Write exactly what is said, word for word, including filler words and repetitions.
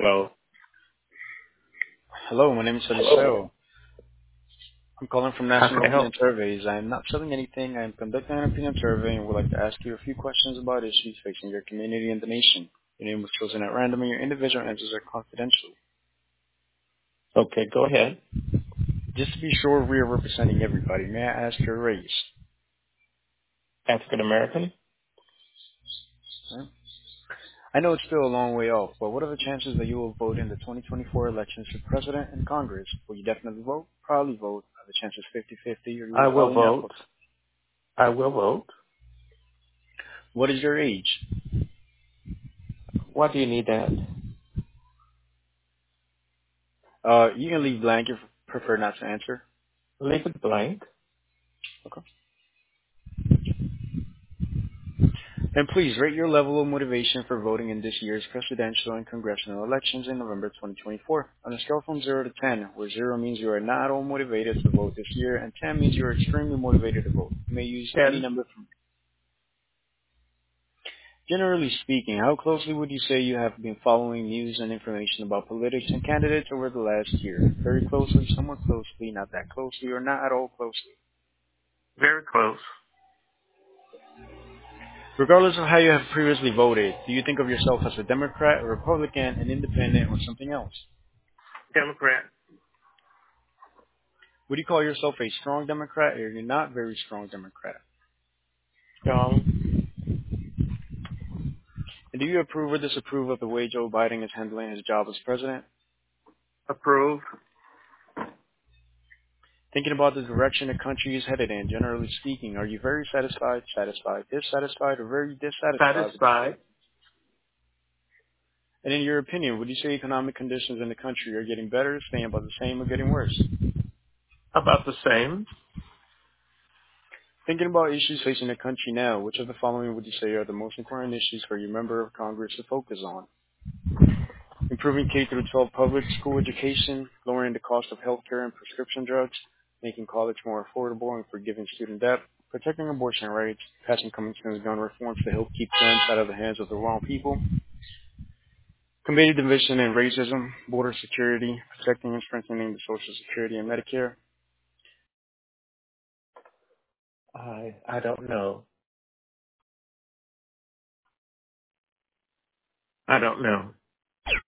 Hello. Hello, my name is Eliseo. I'm calling from How can National I help? Opinion Surveys. I'm not selling anything. I'm conducting an opinion survey and would like to ask you a few questions about issues facing your community and the nation. Your name was chosen at random and your individual answers are confidential. Okay, go ahead. Just to be sure we are representing everybody, may I ask your race? African American? Huh? I know it's still a long way off, but what are the chances that you will vote in the twenty twenty-four elections for president and Congress? Will you definitely vote? Probably vote. Are the chances fifty-fifty, or you I will will probably not vote. vote? I will vote. What is your age? Why do you need that? Uh, you can leave blank if you prefer not to answer. Leave it blank. Okay. And please rate your level of motivation for voting in this year's presidential and congressional elections in November twenty twenty-four. On a scale from zero to ten, where zero means you are not at all motivated to vote this year and ten means you are extremely motivated to vote. You may use any Ten. number from. Generally speaking, how closely would you say you have been following news and information about politics and candidates over the last year? Very closely, somewhat closely, not that closely, or not at all closely? Very close. Regardless of how you have previously voted, do you think of yourself as a Democrat, a Republican, an independent, or something else? Democrat. Would you call yourself a strong Democrat or you're not very strong Democrat? Strong. And do you approve or disapprove of the way Joe Biden is handling his job as president? Approved. Thinking about the direction the country is headed in, generally speaking, are you very satisfied, satisfied, dissatisfied, or very dissatisfied with the Satisfied. state? And in your opinion, would you say economic conditions in the country are getting better, staying about the same, or getting worse? About the same. Thinking about issues facing the country now, which of the following would you say are the most important issues for your member of Congress to focus on? Improving K through twelve public school education, lowering the cost of healthcare and prescription drugs, making college more affordable and forgiving student debt, protecting abortion rights, passing common sense gun reforms to help keep guns out of the hands of the wrong people, combating division and racism, border security, protecting and strengthening the Social Security and Medicare. I I don't know. I don't know.